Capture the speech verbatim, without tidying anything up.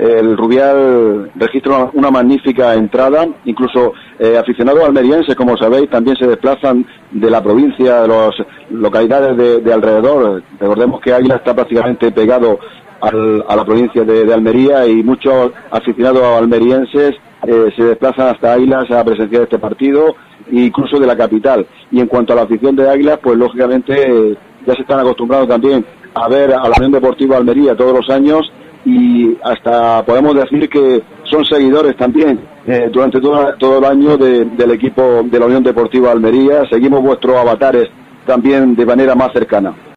el Rubial registra una magnífica entrada, incluso eh, aficionados almerienses, como sabéis, también se desplazan de la provincia, de las localidades de, de alrededor. Recordemos que Águila está prácticamente pegado al, a la provincia de, de Almería, y muchos aficionados almerienses eh, se desplazan hasta Águilas a presenciar este partido, incluso de la capital. Y en cuanto a la afición de Águilas, pues lógicamente eh, ya se están acostumbrados también a ver a la Unión Deportiva Almería todos los años, y hasta podemos decir que son seguidores también eh, durante todo, todo el año de, del equipo de la Unión Deportiva Almería. Seguimos vuestros avatares también de manera más cercana.